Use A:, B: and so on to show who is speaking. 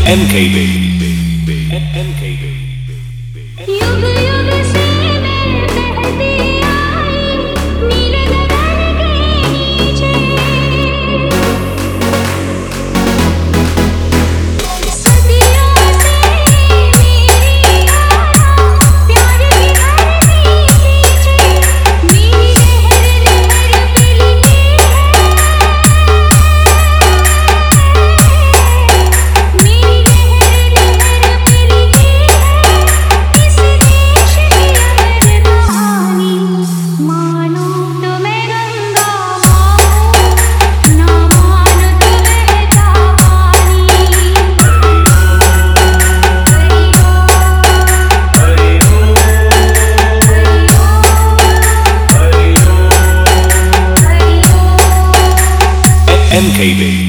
A: MKB
B: युग युग से मैं बहती आई नीले गगन के नीचे सदियों से मेरी आया प्यार की धरती खींचे मेरी लहर लहर पे लिखी है मेरी लहर लहर पे लिखी है इस देश की अमर कहानी मानो तो मैं गंगा माँ हूँ ना मानो तो बहता पानी
A: MKB